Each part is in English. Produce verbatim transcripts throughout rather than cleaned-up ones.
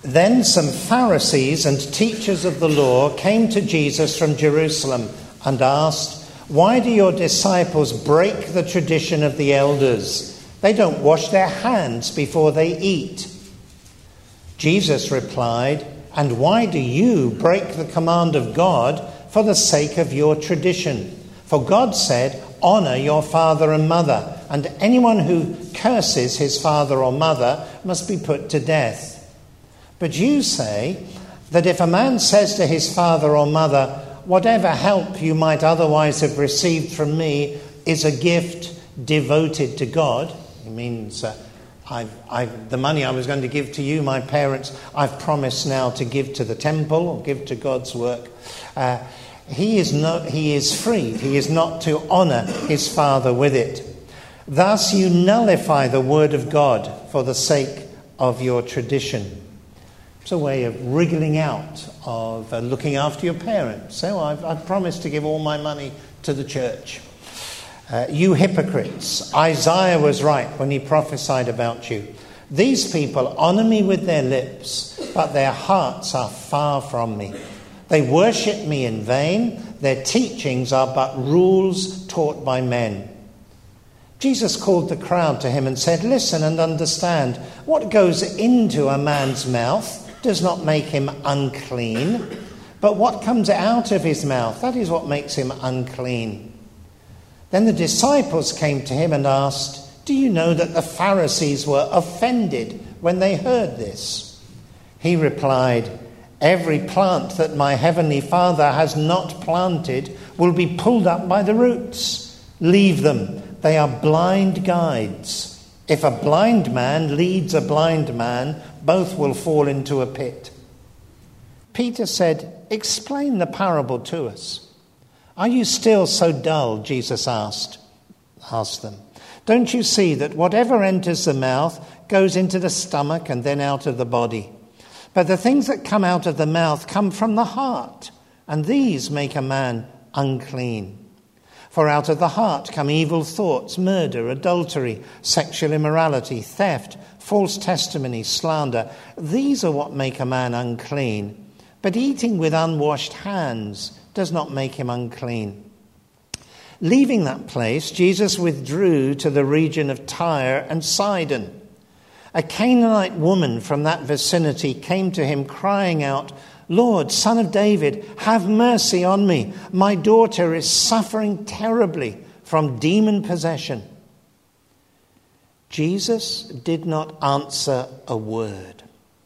Then some Pharisees and teachers of the law came to Jesus from Jerusalem and asked, "Why do your disciples break the tradition of the elders? They don't wash their hands before they eat." Jesus replied, "And why do you break the command of God for the sake of your tradition? For God said, 'Honor your father and mother,' and anyone who curses his father or mother must be put to death. But you say that if a man says to his father or mother, 'Whatever help you might otherwise have received from me is a gift devoted to God,'" he means uh, I've, I've, the money I was going to give to you, my parents, I've promised now to give to the temple or give to God's work. Uh, he is not, he is freed. He is not to honour his father with it. Thus you nullify the word of God for the sake of your tradition. It's a way of wriggling out of uh, looking after your parents. So I've, I've promised to give all my money to the church. Uh, you hypocrites, Isaiah was right when he prophesied about you. These people honour me with their lips, but their hearts are far from me. They worship me in vain. Their teachings are but rules taught by men. Jesus called the crowd to him and said, "Listen and understand. What goes into a man's mouth does not make him unclean, but what comes out of his mouth, that is what makes him unclean." Then the disciples came to him and asked, "Do you know that the Pharisees were offended when they heard this?" He replied, "Every plant that my heavenly Father has not planted will be pulled up by the roots. Leave them. They are blind guides. If a blind man leads a blind man, both will fall into a pit." Peter said, "Explain the parable to us." "Are you still so dull?" Jesus asked, asked them. "Don't you see that whatever enters the mouth goes into the stomach and then out of the body? But the things that come out of the mouth come from the heart, and these make a man unclean. For out of the heart come evil thoughts, murder, adultery, sexual immorality, theft, false testimony, slander. These are what make a man unclean. But eating with unwashed hands does not make him unclean." Leaving that place, Jesus withdrew to the region of Tyre and Sidon. A Canaanite woman from that vicinity came to him crying out, "Lord, Son of David, have mercy on me. My daughter is suffering terribly from demon possession." Jesus did not answer a word.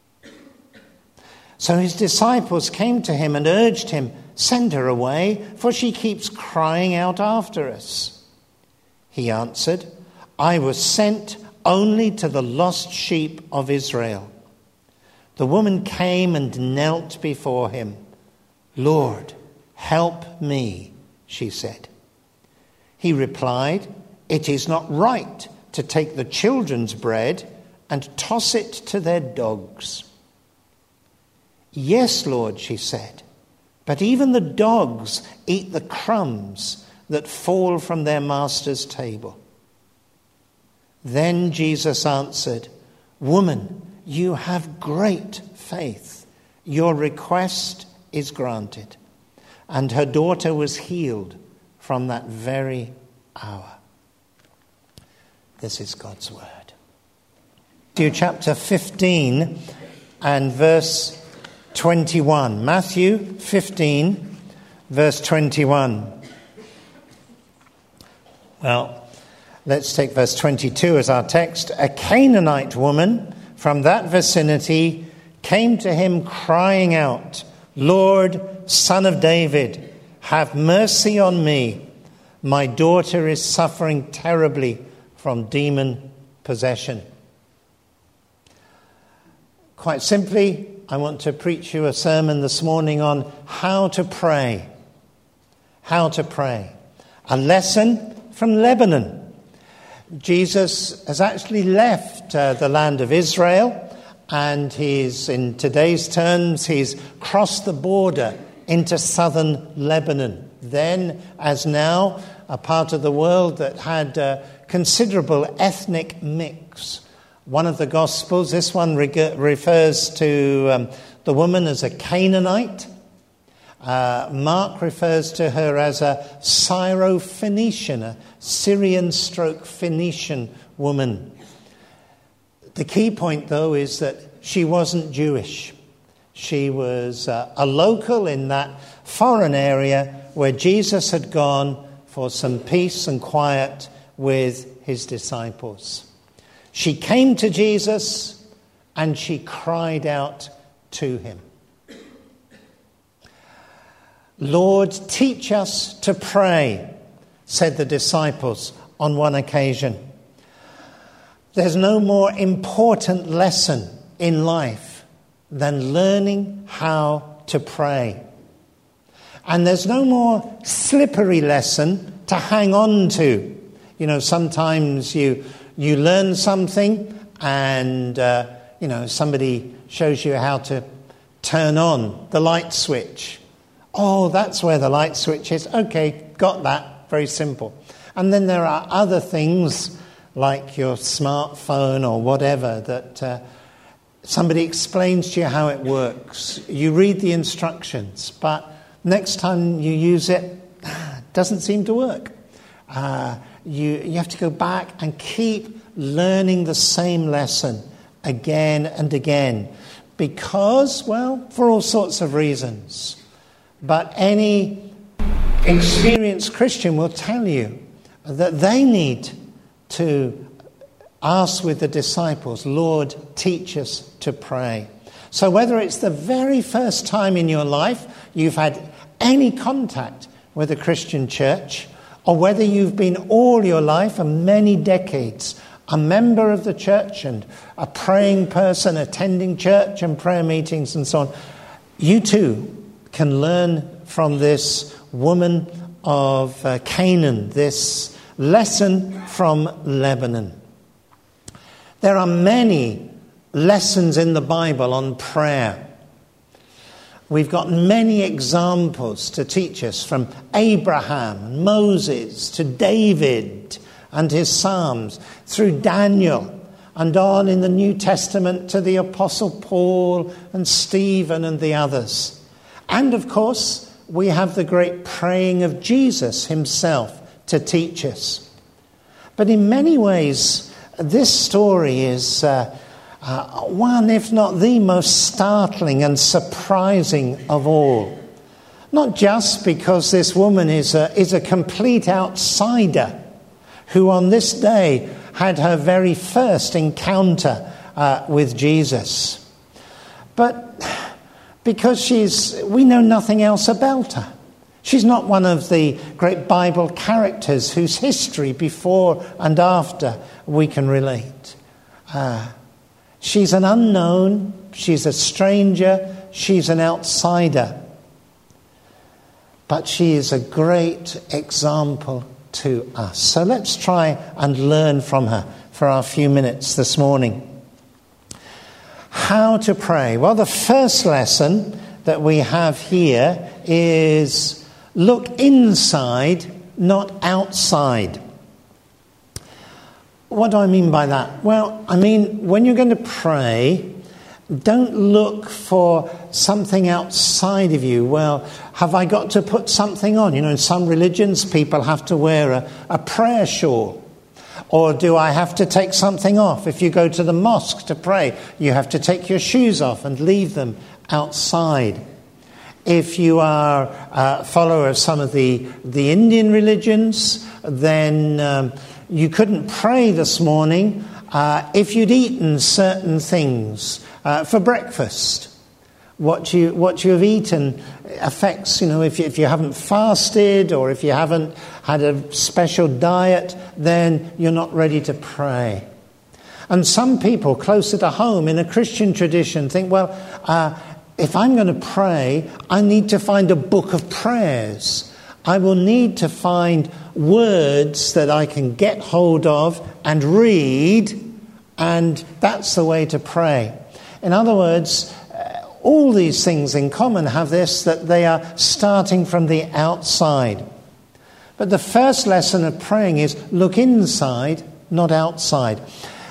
So his disciples came to him and urged him, "Send her away, for she keeps crying out after us." He answered, "I was sent only to the lost sheep of Israel." The woman came and knelt before him. "Lord, help me," she said. He replied, "It is not right to take the children's bread and toss it to their dogs." "Yes, Lord," she said, "but even the dogs eat the crumbs that fall from their master's table." Then Jesus answered, "Woman, you have great faith. Your request is granted." And her daughter was healed from that very hour. This is God's word. Matthew chapter fifteen and verse twenty-one. Matthew fifteen, verse twenty-one. Well, let's take verse twenty-two as our text. A Canaanite woman from that vicinity came to him crying out, "Lord, Son of David, have mercy on me. My daughter is suffering terribly from demon possession." Quite simply, I want to preach you a sermon this morning on how to pray. How to pray. A lesson from Lebanon. Jesus has actually left uh, the land of Israel, and he's, in today's terms, he's crossed the border into southern Lebanon. Then, as now, a part of the world that had uh, considerable ethnic mix one of the Gospels. This one reg- refers to um, the woman as a Canaanite. Uh, Mark refers to her as a Syro-Phoenician, a Syrian stroke Phoenician woman. The key point, though, is that she wasn't Jewish. She was uh, a local in that foreign area where Jesus had gone for some peace and quiet with his disciples. She came to Jesus and she cried out to him. Lord, teach us to pray, said the disciples on one occasion. There's no more important lesson in life than learning how to pray. And there's no more slippery lesson to hang on to. You know, sometimes you you learn something and, uh, you know, somebody shows you how to turn on the light switch. Oh, that's where the light switch is. Okay, got that. Very simple. And then there are other things like your smartphone or whatever that uh, somebody explains to you how it works. You read the instructions, but next time you use it, it doesn't seem to work. Uh, you, you have to go back and keep learning the same lesson again and again because, well, for all sorts of reasons. But any experienced Christian will tell you that they need to ask with the disciples, Lord, teach us to pray. So whether it's the very first time in your life you've had any contact with a Christian church, or whether you've been all your life and many decades a member of the church and a praying person, attending church and prayer meetings and so on, you too can learn from this woman of uh, Canaan, this lesson from Lebanon. There are many lessons in the Bible on prayer. We've got many examples to teach us, from Abraham and Moses to David and his Psalms, through Daniel and on in the New Testament to the Apostle Paul and Stephen and the others. And of course, we have the great praying of Jesus himself to teach us. But in many ways, this story is uh, uh, one, if not the most startling and surprising of all. Not just because this woman is a, is a complete outsider who on this day had her very first encounter uh, with Jesus, but because she's, we know nothing else about her. She's not one of the great Bible characters whose history before and after we can relate. Uh, she's an unknown, she's a stranger, she's an outsider. But she is a great example to us. So let's try and learn from her for our few minutes this morning. How to pray? Well, the first lesson that we have here is look inside, not outside. What do I mean by that? Well, I mean, when you're going to pray, don't look for something outside of you. Well, have I got to put something on? You know, in some religions, people have to wear a, a prayer shawl. Or do I have to take something off? If you go to the mosque to pray, you have to take your shoes off and leave them outside. If you are a follower of some of the, the Indian religions, then um, you couldn't pray this morning uh, if you'd eaten certain things uh, for breakfast. What you what you have eaten affects, you know, if you, if you haven't fasted or if you haven't had a special diet, then you're not ready to pray. And some people closer to home in a Christian tradition think, well, uh, if I'm going to pray, I need to find a book of prayers. I will need to find words that I can get hold of and read, and that's the way to pray. In other words, all these things in common have this, that they are starting from the outside. But the first lesson of praying is look inside, not outside.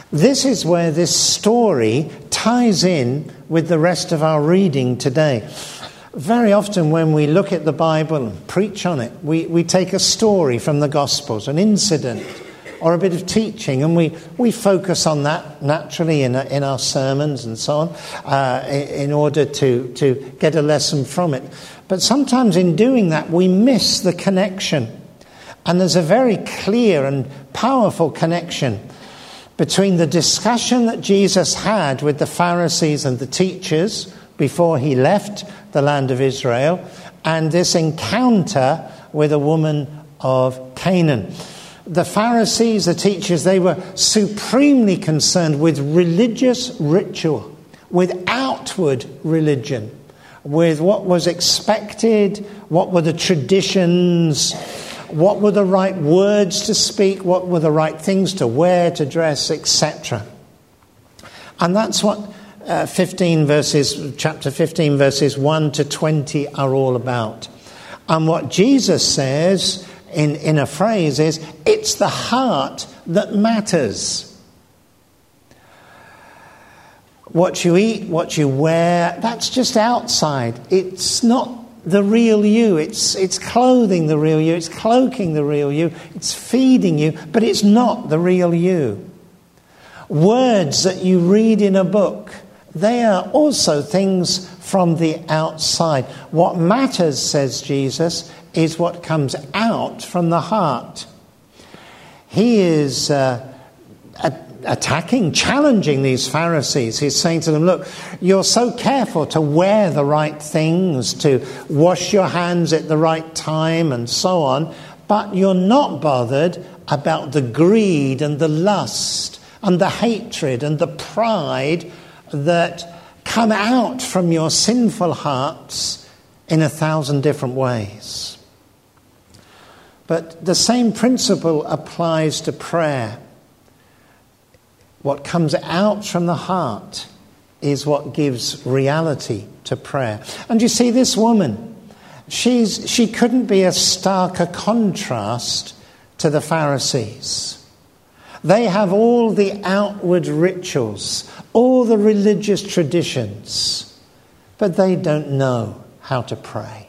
This is where this story ties in with the rest of our reading today. Very often when we look at the Bible and preach on it, we, we take a story from the Gospels, an incident or a bit of teaching, and we, we focus on that naturally in, in our sermons and so on, uh, in order to, to get a lesson from it. But sometimes in doing that, we miss the connection. And there's a very clear and powerful connection between the discussion that Jesus had with the Pharisees and the teachers before he left the land of Israel and this encounter with a woman of Canaan. The Pharisees, the teachers, they were supremely concerned with religious ritual, with outward religion, with what was expected, what were the traditions, what were the right words to speak, what were the right things to wear, to dress, et cetera. And that's what uh, fifteen verses, chapter fifteen, verses one to twenty are all about. And what Jesus says in, in a phrase is, it's the heart that matters. What you eat, what you wear, that's just outside. It's not the real you. It's it's clothing the real you. It's cloaking the real you. It's feeding you, but it's not the real you. Words that you read in a book, they are also things from the outside. What matters, says Jesus, is what comes out from the heart. He is uh, a attacking, challenging these Pharisees. He's saying to them, look, you're so careful to wear the right things, to wash your hands at the right time and so on, but you're not bothered about the greed and the lust and the hatred and the pride that come out from your sinful hearts in a thousand different ways. But the same principle applies to prayer. What comes out from the heart is what gives reality to prayer. And you see, this woman, she's she couldn't be a starker contrast to the Pharisees. They have all the outward rituals, all the religious traditions, but they don't know how to pray.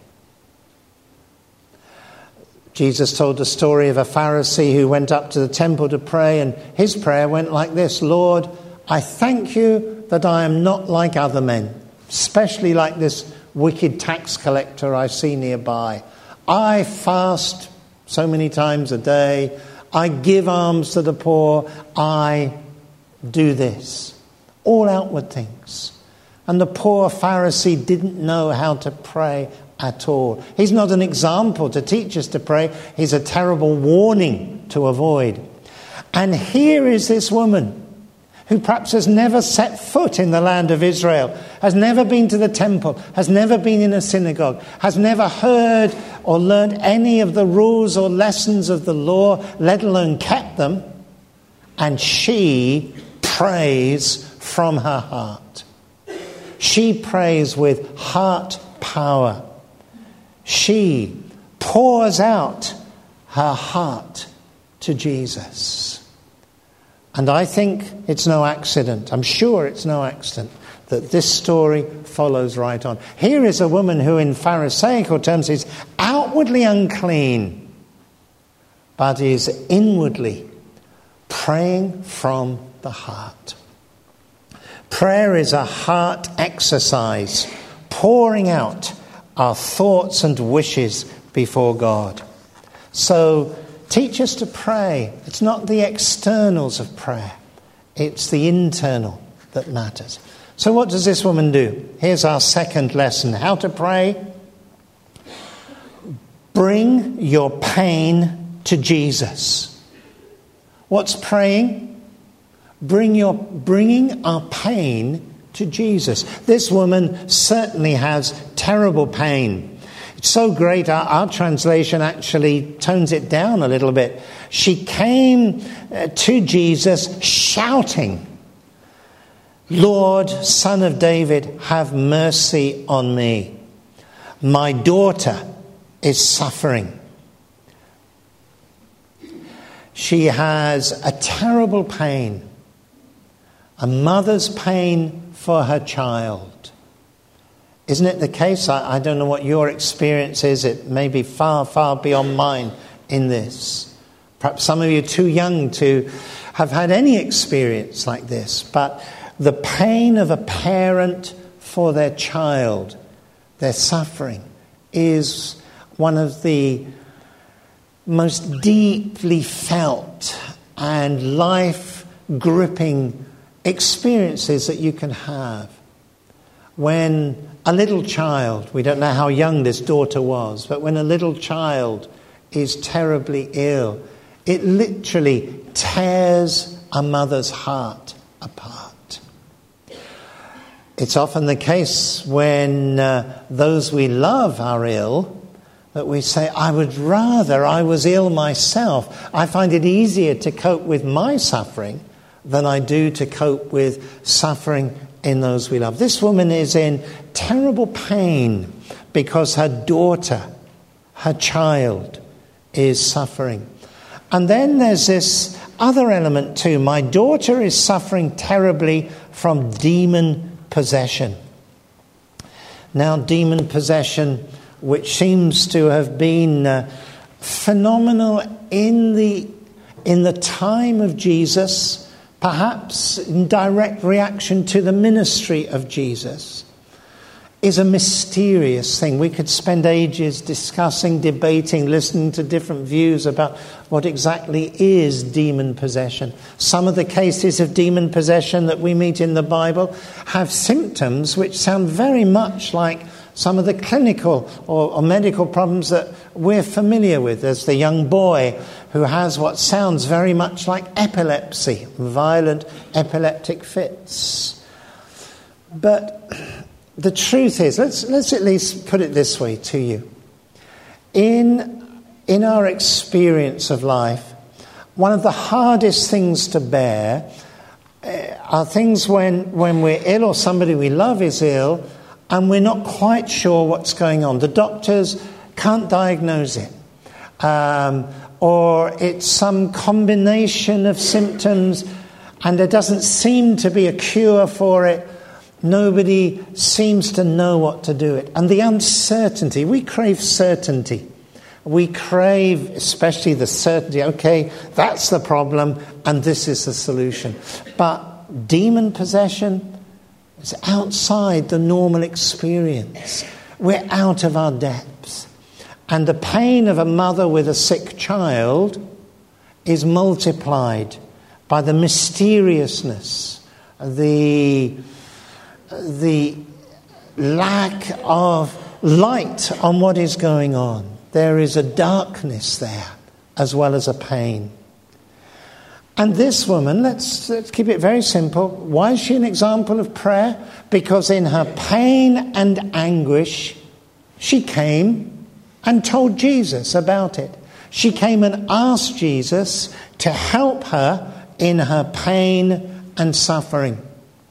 Jesus told the story of a Pharisee who went up to the temple to pray, and his prayer went like this: Lord, I thank you that I am not like other men, especially like this wicked tax collector I see nearby. I fast so many times a day. I give alms to the poor. I do this. All outward things. And the poor Pharisee didn't know how to pray at all. He's not an example to teach us to pray. He's a terrible warning to avoid. And here is this woman who perhaps has never set foot in the land of Israel, has never been to the temple, has never been in a synagogue, has never heard or learned any of the rules or lessons of the law, let alone kept them. And she prays from her heart. She prays with heart power. She pours out her heart to Jesus. And I think it's no accident, I'm sure it's no accident, that this story follows right on. Here is a woman who in Pharisaical terms is outwardly unclean, but is inwardly praying from the heart. Prayer is a heart exercise, pouring out our thoughts and wishes before God. So teach us to pray. It's not the externals of prayer. It's the internal that matters. So what does this woman do? Here's our second lesson. How to pray. Bring your pain to Jesus. What's praying? Bring your, bringing our pain to Jesus. This woman certainly has terrible pain. It's so great, our, our translation actually tones it down a little bit. She came uh, to Jesus shouting, Lord, Son of David, have mercy on me. My daughter is suffering. She has a terrible pain. A mother's pain for her child. Isn't it the case? I, I don't know what your experience is. It may be far, far beyond mine in this. Perhaps some of you are too young to have had any experience like this. But the pain of a parent for their child, their suffering, is one of the most deeply felt and life-gripping experiences that you can have. When a little child, we don't know how young this daughter was, but when a little child is terribly ill, it literally tears a mother's heart apart. It's often the case when uh, those we love are ill, that we say, I would rather I was ill myself. I find it easier to cope with my suffering than I do to cope with suffering in those we love. This woman is in terrible pain because her daughter, her child, is suffering. And then there's this other element too. My daughter is suffering terribly from demon possession. Now, demon possession, which seems to have been uh, phenomenal in the in the time of Jesus, perhaps in direct reaction to the ministry of Jesus, is a mysterious thing. We could spend ages discussing, debating, listening to different views about what exactly is demon possession. Some of the cases of demon possession that we meet in the Bible have symptoms which sound very much like some of the clinical or, or medical problems that we're familiar with. There's the young boy who has what sounds very much like epilepsy, violent epileptic fits. But the truth is, let's let's at least put it this way to you. In, in our experience of life, one of the hardest things to bear uh, are things when, when we're ill or somebody we love is ill and we're not quite sure what's going on. The doctors can't diagnose it. Um, or it's some combination of symptoms and there doesn't seem to be a cure for it. Nobody seems to know what to do it. And the uncertainty, we crave certainty. We crave especially the certainty, okay, that's the problem and this is the solution. But demon possession is outside the normal experience. We're out of our depths. And the pain of a mother with a sick child is multiplied by the mysteriousness, the, the lack of light on what is going on. There is a darkness there as well as a pain. And this woman, let's, let's keep it very simple. Why is she an example of prayer? Because in her pain and anguish, she came and told Jesus about it. She came and asked Jesus to help her in her pain and suffering.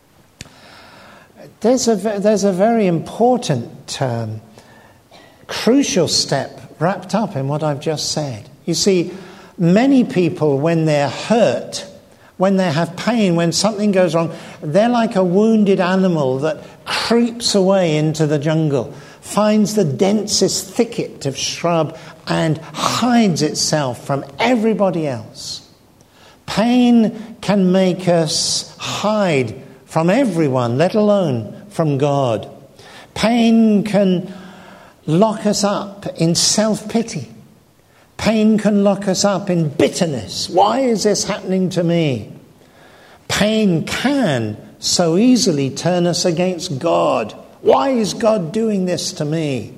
There's a, there's a very important, um, crucial step wrapped up in what I've just said. You see, many people, when they're hurt, when they have pain, when something goes wrong, they're like a wounded animal that creeps away into the jungle, finds the densest thicket of shrub and hides itself from everybody else. Pain can make us hide from everyone, let alone from God. Pain can lock us up in self-pity. Pain can lock us up in bitterness. Why is this happening to me? Pain can so easily turn us against God. Why is God doing this to me?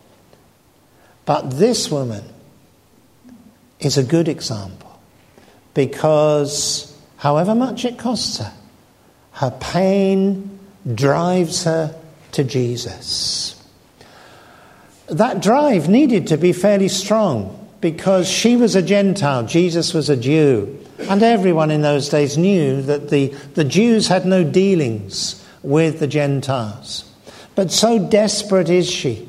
But this woman is a good example because however much it costs her, her pain drives her to Jesus. That drive needed to be fairly strong because she was a Gentile, Jesus was a Jew. And everyone in those days knew that the, the Jews had no dealings with the Gentiles. But so desperate is she,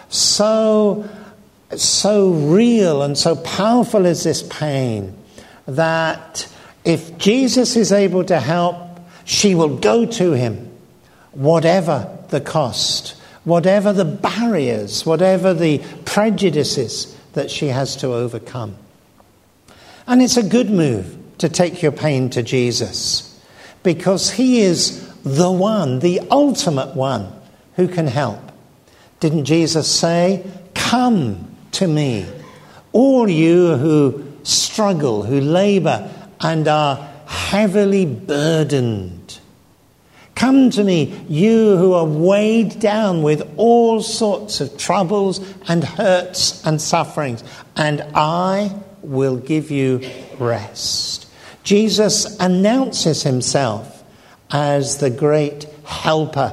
so, so real and so powerful is this pain, that if Jesus is able to help, She will go to him, whatever the cost, whatever the barriers, whatever the prejudices that she has to overcome. And it's a good move to take your pain to Jesus, because he is the one, the ultimate one, who can help. Didn't Jesus say, "Come to me, all you who struggle, who labour and are heavily burdened. Come to me, you who are weighed down with all sorts of troubles and hurts and sufferings, and I will give you rest." Jesus announces himself as the great helper.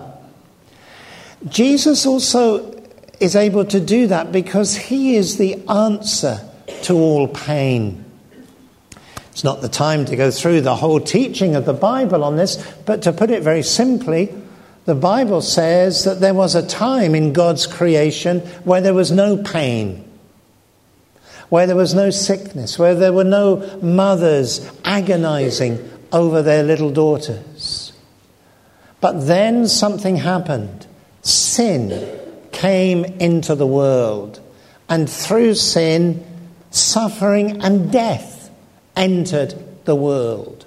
Jesus also is able to do that because he is the answer to all pain. It's not the time to go through the whole teaching of the Bible on this, but to put it very simply, the Bible says that there was a time in God's creation where there was no pain, where there was no sickness, where there were no mothers agonizing over their little daughters. But then something happened. Sin came into the world, and through sin, suffering and death entered the world.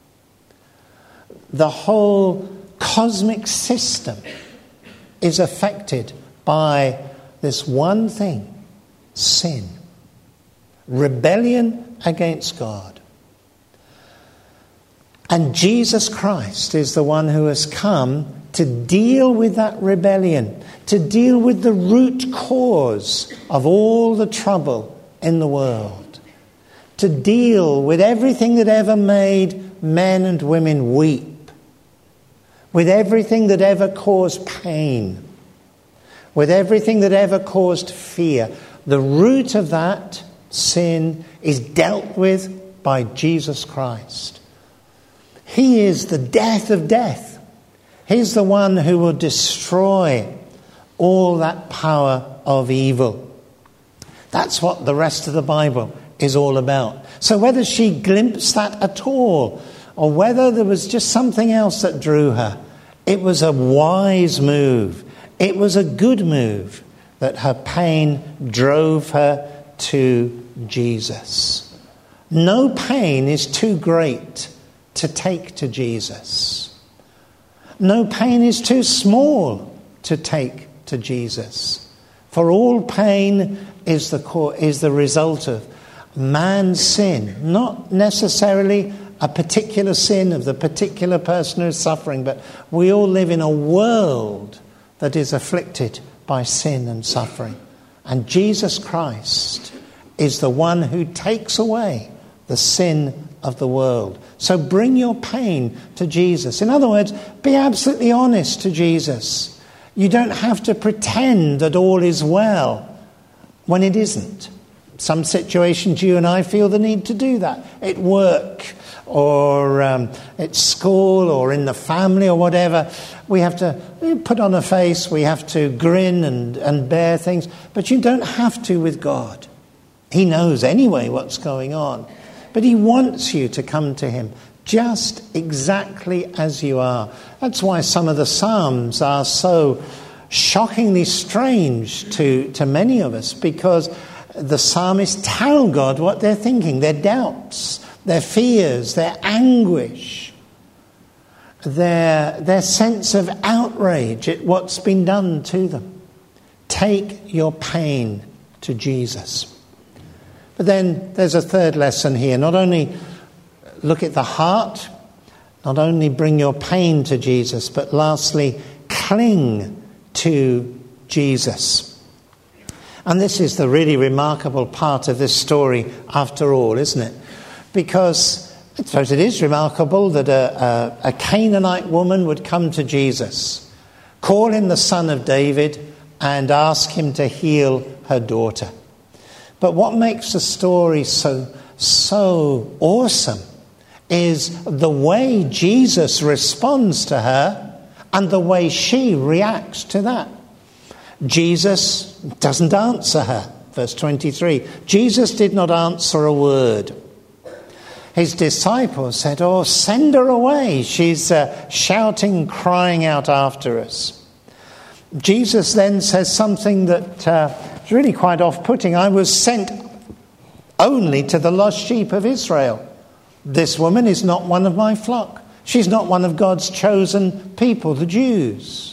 The whole cosmic system is affected by this one thing: sin. Rebellion against God. And Jesus Christ is the one who has come to deal with that rebellion, to deal with the root cause of all the trouble in the world, to deal with everything that ever made men and women weep, with everything that ever caused pain, with everything that ever caused fear. The root of that sin is dealt with by Jesus Christ. He is the death of death. He's the one who will destroy all that power of evil. That's what the rest of the Bible is all about. So whether she glimpsed that at all, or whether there was just something else that drew her, it was a wise move. It was a good move that her pain drove her to Jesus. No pain is too great to take to Jesus. No pain is too small to take to Jesus. For all pain is the core, is the result of man's sin, not necessarily a particular sin of the particular person who's suffering, but we all live in a world that is afflicted by sin and suffering. And Jesus Christ is the one who takes away the sin of the world. So bring your pain to Jesus. In other words, be absolutely honest to Jesus. You don't have to pretend that all is well when it isn't. Some situations you and I feel the need to do that. At work or um, at school or in the family or whatever. We have to put on a face, we have to grin and, and bear things. But you don't have to with God. He knows anyway what's going on. But he wants you to come to him just exactly as you are. That's why some of the Psalms are so shockingly strange to, to many of us, because the psalmists tell God what they're thinking, their doubts, their fears, their anguish, their, their sense of outrage at what's been done to them. Take your pain to Jesus. But then there's a third lesson here. Not only look at the heart, not only bring your pain to Jesus, but lastly, cling to Jesus. And this is the really remarkable part of this story after all, isn't it? Because I suppose it is remarkable that a, a, a Canaanite woman would come to Jesus, call him the Son of David, and ask him to heal her daughter. But what makes the story so, so awesome is the way Jesus responds to her and the way she reacts to that. Jesus doesn't answer her. Verse twenty-three. Jesus did not answer a word. his disciples said, "Oh, send her away. She's uh, shouting, crying out after us." Jesus then says something that uh, is really quite off-putting. "I was sent only to the lost sheep of Israel. This woman is not one of my flock. She's not one of God's chosen people, the Jews."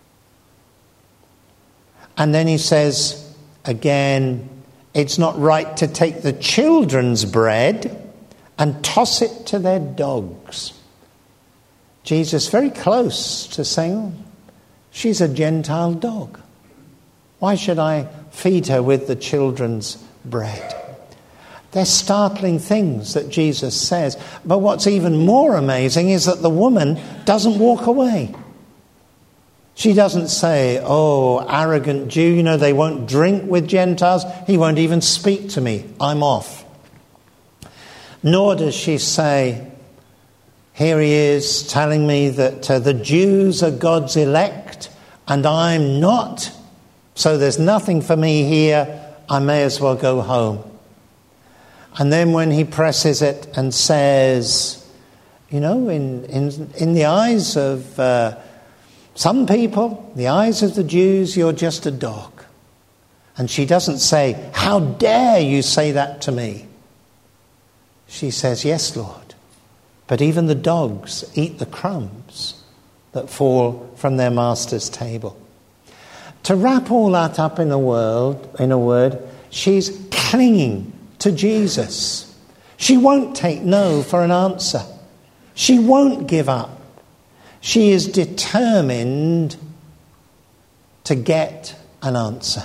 And then he says again, "It's not right to take the children's bread and toss it to their dogs." Jesus very close to saying, "Oh, she's a Gentile dog. Why should I feed her with the children's bread?" They're startling things that Jesus says. But what's even more amazing is that the woman doesn't walk away. She doesn't say, "Oh, arrogant Jew, you know, they won't drink with Gentiles. He won't even speak to me. I'm off." Nor does she say, "Here he is telling me that uh, the Jews are God's elect and I'm not. So there's nothing for me here. I may as well go home." And then when he presses it and says, you know, in, in, in the eyes of uh, some people, the eyes of the Jews, you're just a dog. And she doesn't say, "How dare you say that to me?" She says, "Yes, Lord, but even the dogs eat the crumbs that fall from their master's table." To wrap all that up in a word, in a word, she's clinging to Jesus. She won't take no for an answer. She won't give up. She is determined to get an answer.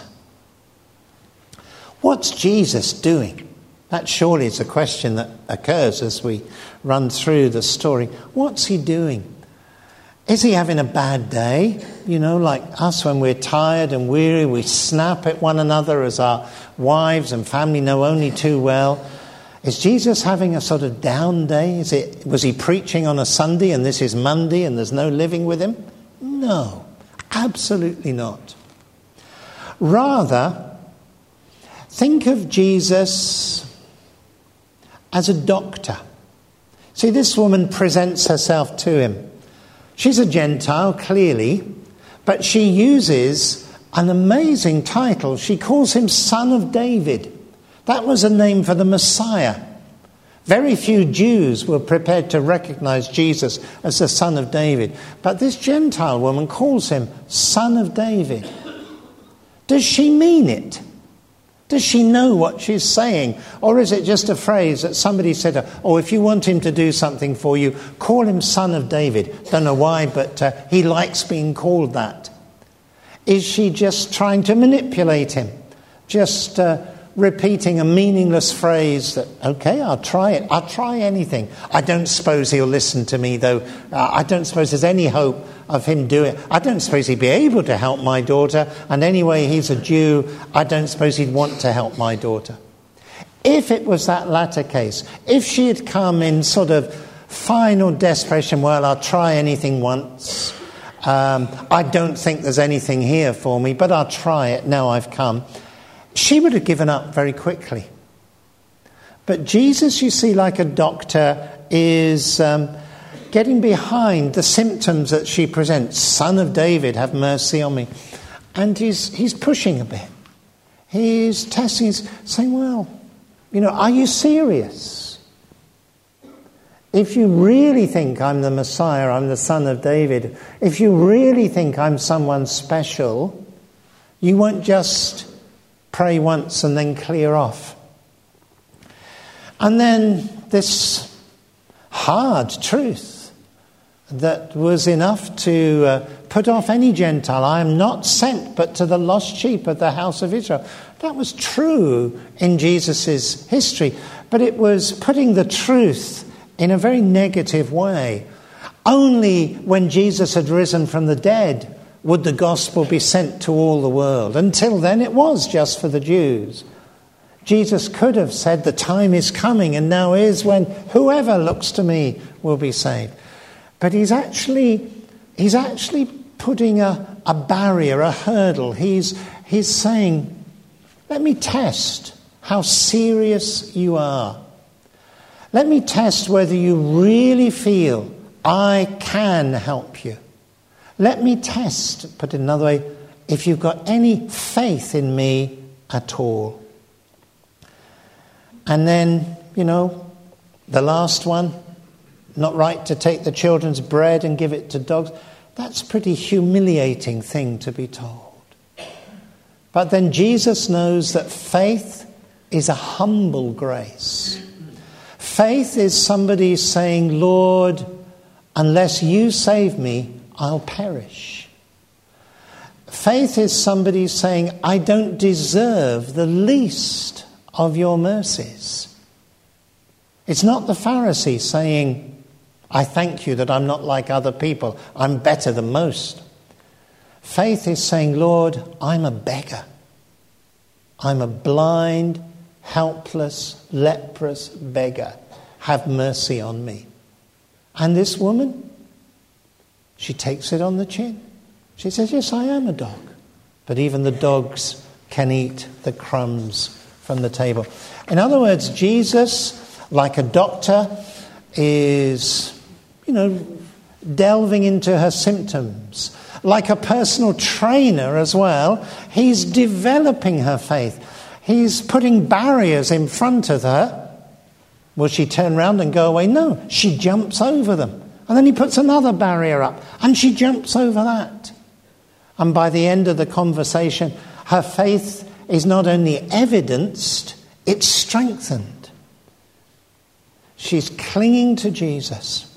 What's Jesus doing? That surely is a question that occurs as we run through the story. What's he doing? Is he having a bad day? You know, like us when we're tired and weary, we snap at one another as our wives and family know only too well. Is Jesus having a sort of down day? Is it, was he preaching on a Sunday and this is Monday and there's no living with him? No, absolutely not. Rather, think of Jesus as a doctor. See, this woman presents herself to him. She's a Gentile, clearly, but she uses an amazing title. She calls him Son of David. That was a name for the Messiah. Very few Jews were prepared to recognize Jesus as the Son of David. But this Gentile woman calls him Son of David. Does she mean it? Does she know what she's saying? Or is it just a phrase that somebody said, "Oh, if you want him to do something for you, call him Son of David." Don't know why, but uh, he likes being called that. Is she just trying to manipulate him? Just uh, repeating a meaningless phrase that, "Okay, I'll try it. I'll try anything. I don't suppose he'll listen to me, though. Uh, I don't suppose there's any hope of him doing it. I don't suppose he'd be able to help my daughter. And anyway, he's a Jew. I don't suppose he'd want to help my daughter." If it was that latter case, if she had come in sort of final desperation, "Well, I'll try anything once. Um, I don't think there's anything here for me, but I'll try it now I've come," she would have given up very quickly. But Jesus, you see, like a doctor, is um, getting behind the symptoms that she presents. "Son of David, have mercy on me." And he's he's pushing a bit. He's testing, he's saying, "Well, you know, are you serious? If you really think I'm the Messiah, I'm the Son of David, if you really think I'm someone special, you won't just pray once and then clear off." And then this hard truth that was enough to uh, put off any Gentile. "I am not sent but to the lost sheep of the house of Israel." That was true in Jesus' history, but it was putting the truth in a very negative way. Only when Jesus had risen from the dead would the gospel be sent to all the world. Until then, it was just for the Jews. Jesus could have said, "The time is coming and now is when whoever looks to me will be saved." But he's actually he's actually putting a, a barrier, a hurdle. He's he's saying, "Let me test how serious you are. Let me test whether you really feel I can help you. Let me test, put it another way, if you've got any faith in me at all. And then, you know, the last one, not right to take the children's bread and give it to dogs. That's a pretty humiliating thing to be told. But then Jesus knows that faith is a humble grace. Faith is somebody saying, Lord, unless you save me, I'll perish. Faith is somebody saying, I don't deserve the least of your mercies. It's not the Pharisee saying, I thank you that I'm not like other people. I'm better than most. Faith is saying, Lord, I'm a beggar. I'm a blind, helpless, leprous beggar. Have mercy on me. And this woman, she takes it on the chin. She says, yes, I am a dog. But even the dogs can eat the crumbs from the table. In other words, Jesus, like a doctor, is, you know, delving into her symptoms. Like a personal trainer as well, he's developing her faith. He's putting barriers in front of her. Will she turn around and go away? No, she jumps over them. And then he puts another barrier up, and she jumps over that. And by the end of the conversation, her faith is not only evidenced, it's strengthened. She's clinging to Jesus.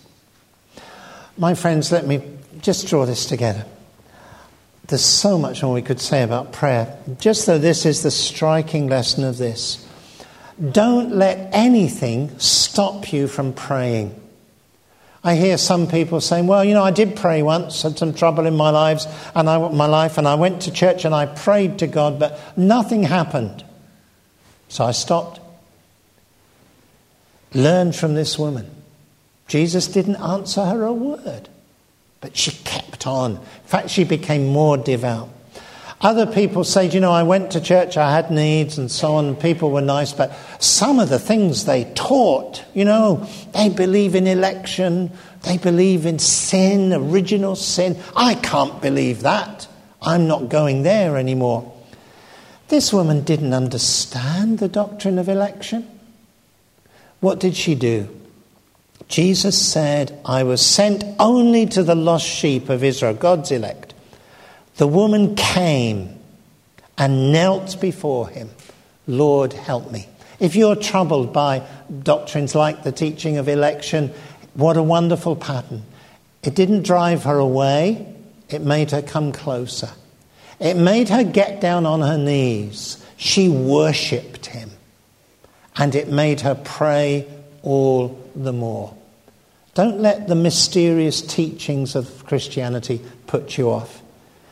My friends, let me just draw this together. There's so much more we could say about prayer. Just though this is the striking lesson of this. Don't let anything stop you from praying. I hear some people saying, well, you know, I did pray once, had some trouble in my lives, and I my life, and I went to church and I prayed to God, but nothing happened. So I stopped. Learn from this woman. Jesus didn't answer her a word, but she kept on. In fact, she became more devout. Other people say, you know, I went to church, I had needs and so on, and people were nice, but some of the things they taught, you know, they believe in election, they believe in sin, original sin. I can't believe that. I'm not going there anymore. This woman didn't understand the doctrine of election. What did she do? Jesus said, I was sent only to the lost sheep of Israel, God's elect. The woman came and knelt before him. Lord, help me. If you're troubled by doctrines like the teaching of election, what a wonderful pattern. It didn't drive her away. It made her come closer. It made her get down on her knees. She worshipped him. And it made her pray all the more. Don't let the mysterious teachings of Christianity put you off.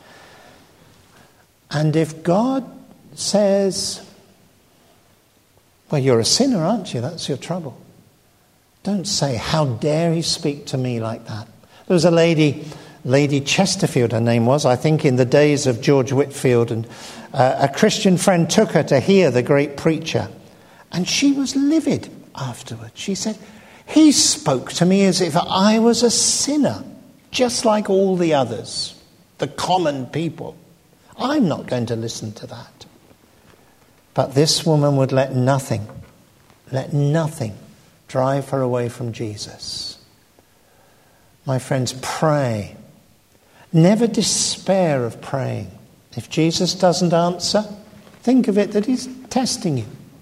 And if God says, well, you're a sinner, aren't you? That's your trouble. Don't say, how dare he speak to me like that? There was a lady, Lady Chesterfield, her name was, I think in the days of George Whitefield, and uh, a Christian friend took her to hear the great preacher. And she was livid afterwards. She said, he spoke to me as if I was a sinner, just like all the others, the common people. I'm not going to listen to that. But this woman would let nothing, let nothing drive her away from Jesus. My friends, pray. Never despair of praying. If Jesus doesn't answer, think of it that he's testing you.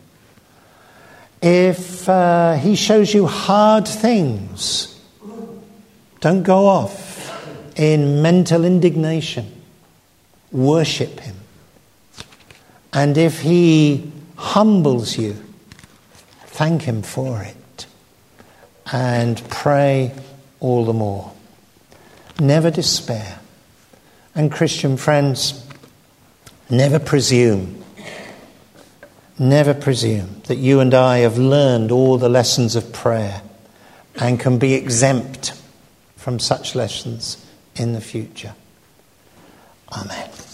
If uh, he shows you hard things, don't go off in mental indignation. Worship him. And if he humbles you, thank him for it. And pray all the more. Never despair. And Christian friends, never presume. Never presume that you and I have learned all the lessons of prayer and can be exempt from such lessons in the future. Amen.